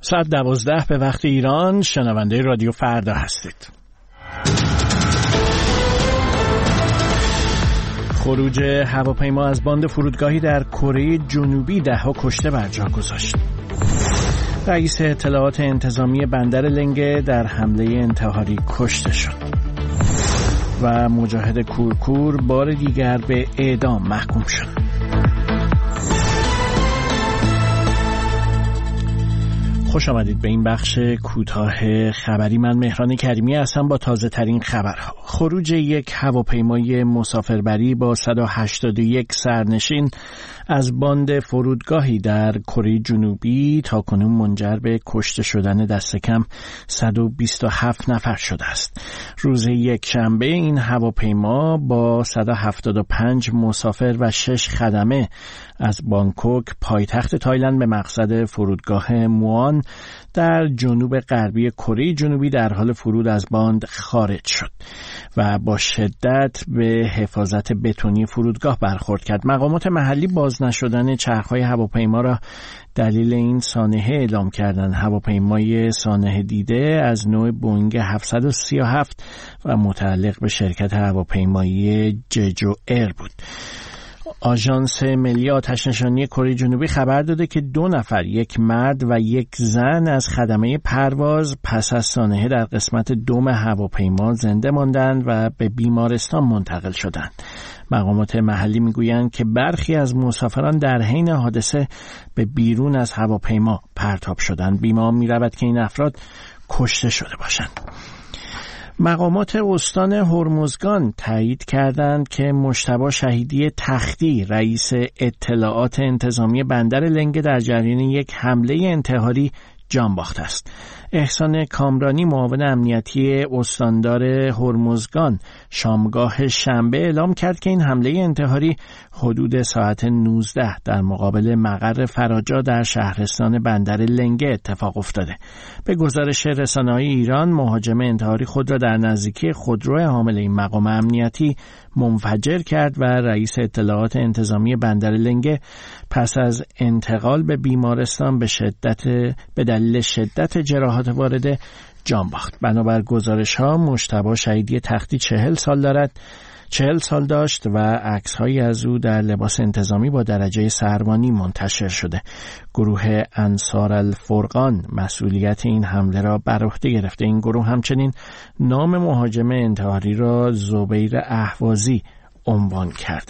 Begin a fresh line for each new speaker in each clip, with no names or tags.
ساعت 12 به وقت ایران. شنونده رادیو فردا هستید. خروج هواپیما از باند فرودگاهی در کره جنوبی 10 کشته بر جا گذاشت. رئیس اطلاعات انتظامی بندر لنگه در حمله انتحاری کشته شد. و مجاهد کورکور بار دیگر به اعدام محکوم شد. خوش آمدید به این بخش کوتاه خبری. من مهران کریمی هستم با تازه ترین خبرها. خروج یک هواپیمای مسافربری با 181 سرنشین از باند فرودگاهی در کره جنوبی تاکنون منجر به کشته شدن دست کم 127 نفر شده است. روز یکشنبه این هواپیما با 175 مسافر و 6 خدمه از بانکوک پایتخت تایلند به مقصد فرودگاه موآن در جنوب غربی کره جنوبی در حال فرود از باند خارج شد و با شدت به حفاظت بتونی فرودگاه برخورد کرد. مقامات محلی باز نشدن چرخ‌های هواپیما را دلیل این سانحه اعلام کردند. هواپیمای سانحه دیده از نوع بوئینگ 737 و متعلق به شرکت هواپیمایی ججو ایر بود. آژانس ملی آتش‌نشانی کره جنوبی خبر داده که 2 نفر، یک مرد و یک زن از خدمه پرواز پس از سانحه در قسمت دم هواپیما زنده ماندند و به بیمارستان منتقل شدند. مقامات محلی میگویند که برخی از مسافران در حین حادثه به بیرون از هواپیما پرتاب شدند. بیمار می‌رود که این افراد کشته شده باشند. مقامات استان هرمزگان تایید کردند که مجتبی شهیدی تختی، رئیس اطلاعات انتظامی بندر لنگه، در جریان یک حمله انتحاری جان باخته است. احسان کامرانی، معاون امنیتی استاندار هرمزگان، شامگاه شنبه اعلام کرد که این حمله انتحاری حدود ساعت 19 در مقابل مقر فراجا در شهرستان بندر لنگه اتفاق افتاده. به گزارش رسانه‌های ایران، مهاجم انتحاری خود را در نزدیکی خودرو حامل این مقام امنیتی منفجر کرد و رئیس اطلاعات انتظامی بندر لنگه پس از انتقال به بیمارستان به دلیل شدت جراحات وارده جان باخت. بنابر گزارش‌ها مجتبی شهیدی تختی 40 سال داشت و عکس‌هایی از او در لباس انتظامی با درجه سروانی منتشر شده. گروه انصار الفرقان مسئولیت این حمله را بر عهده گرفته. این گروه همچنین نام مهاجم انتحاری را زبیر اهوازی عنوان کرده.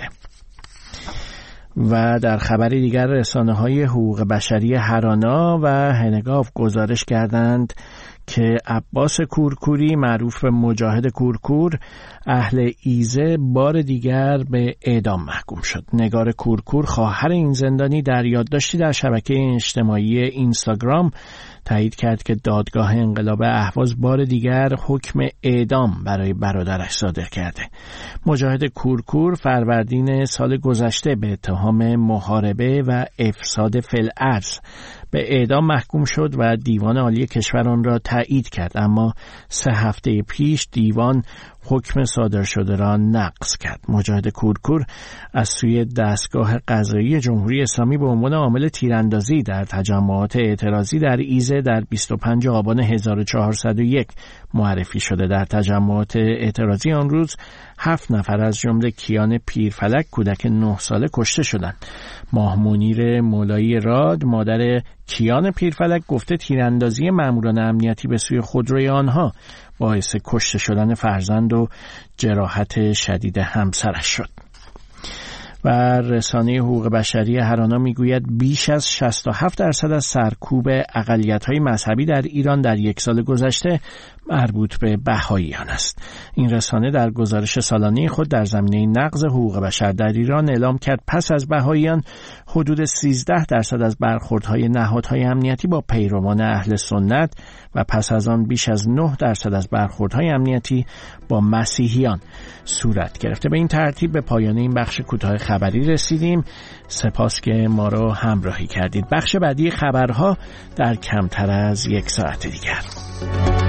و در خبر دیگر، رسانه‌های حقوق بشری هرانا و هنگاف گزارش کردند که عباس کورکوری، معروف به مجاهد کورکور، اهل ایزه، بار دیگر به اعدام محکوم شد. نگار کورکور، خواهر این زندانی، در یادداشتی در شبکه اجتماعی اینستاگرام تایید کرد که دادگاه انقلاب اهواز بار دیگر حکم اعدام برای برادرش صادر کرده. مجاهد کورکور فروردین سال گذشته به اتهام محاربه و افساد فی الارض به اعدام محکوم شد و دیوان عالی کشور آن را تایید کرد، اما 3 هفته پیش دیوان حکم صادر شده را نقض کرد. مجاهد کورکور از سوی دستگاه قضایی جمهوری اسلامی به عنوان عامل تیراندازی در تجمعات اعتراضی در ایزه در 25 آبان 1401 معرفی شده. در تجمعات اعتراضی آن روز 7 نفر از جمله کیان پیرفلک، کودک 9 ساله، کشته شدند. ماه منیر مولایی راد، مادر کیان پیرفلک، گفته تیراندازی ماموران امنیتی به سوی خودروی آنها باعث کشته شدن فرزند و جراحت شدید همسرش شد. و رسانه حقوق بشری هرانا میگوید بیش از 67% از سرکوب اقلیت‌های مذهبی در ایران در 1 سال گذشته مربوط به بهائیان است. این رسانه در گزارش سالانه خود در زمینه نقض حقوق بشر در ایران اعلام کرد پس از بهائیان حدود 13% از برخوردهای نهادهای امنیتی با پیروان اهل سنت و پس از آن بیش از 9% از برخوردهای امنیتی با مسیحیان صورت گرفته. به این ترتیب به پایان این بخش کوتاه خبری رسیدیم. سپاس که ما را همراهی کردید. بخش بعدی خبرها در کمتر از 1 ساعت دیگر.